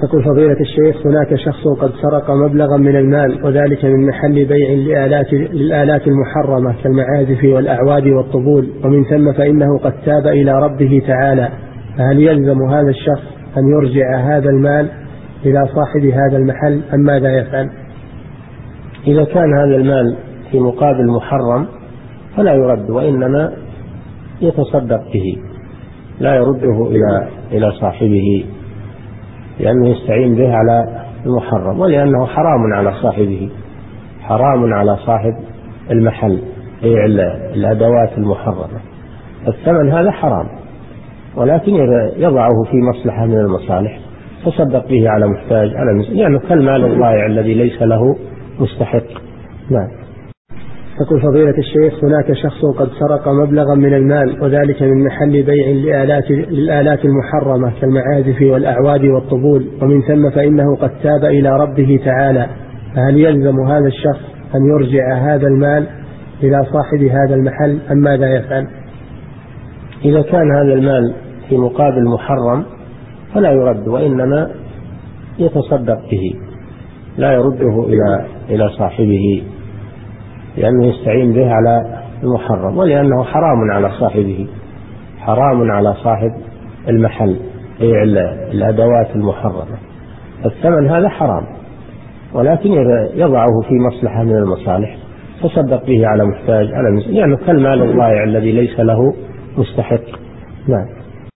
يقول فضيلة الشيخ: هناك شخص قد سرق مبلغا من المال وذلك من محل بيع للآلات المحرمة كالمعازف والأعواد والطبول، ومن ثم فإنه قد تاب إلى ربه تعالى، فهل يلزم هذا الشخص أن يرجع هذا المال إلى صاحب هذا المحل أم ماذا يفعل؟ إذا كان هذا المال في مقابل محرم فلا يرد، وإنما يتصدق به، لا يرده إلى صاحبه، لأنه يستعين به على المحرم، ولأنه حرام على صاحبه، حرام على صاحب المحل بيع الأدوات المحرمة. الثمن هذا حرام، ولكن يضعه في مصلحة من المصالح، تصدق به على محتاج، على مسكين، يعني كالمال الضائع الذي ليس له مستحق. نعم. يقول فضيلة الشيخ: هناك شخص قد سرق مبلغا من المال وذلك من محل بيع للآلات المحرمة كالمعازف والأعواد والطبول، ومن ثم فإنه قد تاب إلى ربه تعالى، فهل يلزم هذا الشخص أن يرجع هذا المال إلى صاحب هذا المحل أم ماذا يفعل؟ إذا كان هذا المال في مقابل محرم فلا يرد، وإنما يتصدق به، لا يرده إلى صاحبه، لأنه يستعين به على المحرم، ولأنه حرام على صاحبه، حرام على صاحب المحل بيع الأدوات المحرمة. الثمن هذا حرام، ولكن يضعه في مصلحة من المصالح، تصدق به على محتاج، على مسكين، يعني كالمال الضائع الذي ليس له مستحق. نعم.